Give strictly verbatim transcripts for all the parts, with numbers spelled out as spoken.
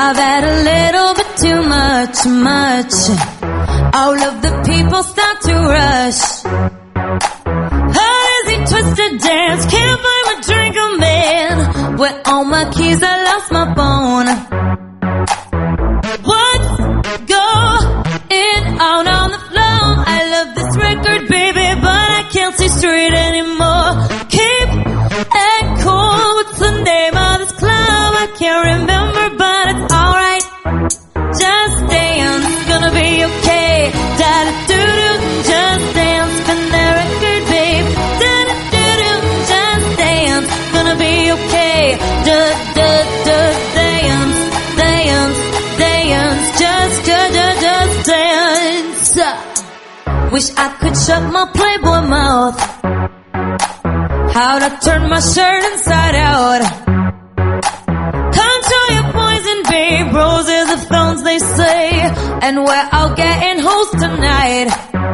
I've had a little bit too much, much. All of the people start to rush. A lazy twisted dance, can't find my drink, oh man. Where all my keys, I lost my phone. What's going on on the floor? I love this record, baby, but I can't see straight anymore. Keep it cool, what's the name of this club? I can't remember, but it's alright. Just dance, gonna be okay. Da-da-doo-doo, just dance, spin that record, babe. Da-da-doo-doo, just dance, gonna be okay. Da-da-da-dance, dance, dance, just, just, just dance. Wish I could shut my Playboy mouth. How'd I turn my shirt inside out? Control your poison, babe. Roses of thorns, they say. And we're out getting hoes tonight.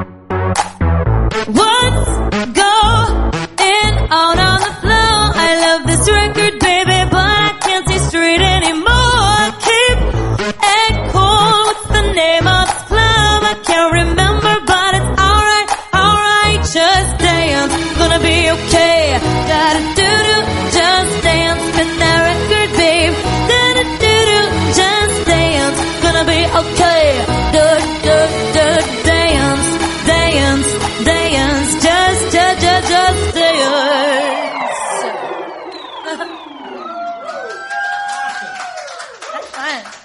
What's going on on the floor? I love this record, baby, but I can't see straight anymore. Keep it cool. What's the name of this club? I can't remember, but it's alright, alright. Just dance, gonna be okay. Da-da-doo-doo, just dance, spin that record, babe. Da-da-doo-doo, just dance, gonna be okay. Da-da-da-dance, dance, dance, just, just, just, just dance. That's fun.